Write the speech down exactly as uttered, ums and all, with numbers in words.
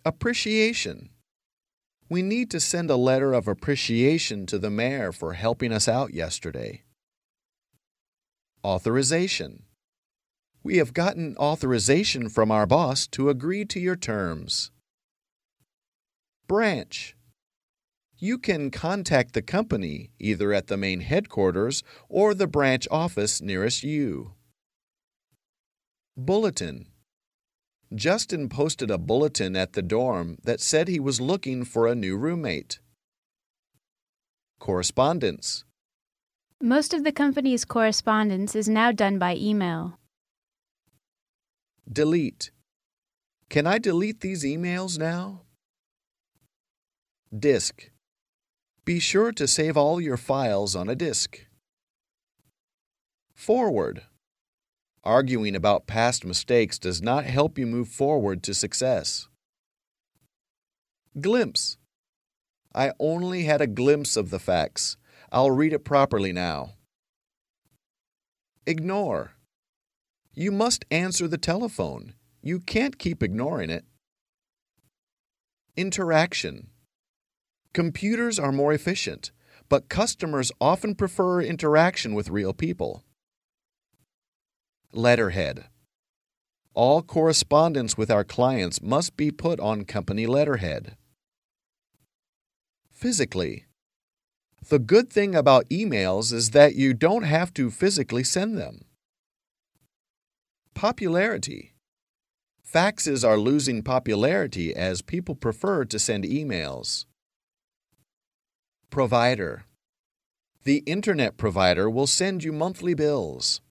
Appreciation. We need to send a letter of appreciation to the mayor for helping us out yesterday. Authorization. We have gotten authorization from our boss to agree to your terms. Branch. You can contact the company either at the main headquarters or the branch office nearest you. Bulletin. Justin posted a bulletin at the dorm that said he was looking for a new roommate. Correspondence. Most of the company's correspondence is now done by email. Delete. Can I delete these emails now? Disk. Be sure to save all your files on a disk. Forward. Arguing about past mistakes does not help you move forward to success. Glimpse. I only had a glimpse of the facts. I'll read it properly now. Ignore. You must answer the telephone. You can't keep ignoring it. Interaction. Computers are more efficient, but customers often prefer interaction with real people. Letterhead. All correspondence with our clients must be put on company letterhead. Physically. The good thing about emails is that you don't have to physically send them. Popularity. Faxes are losing popularity as people prefer to send emails. Provider. The internet provider will send you monthly bills.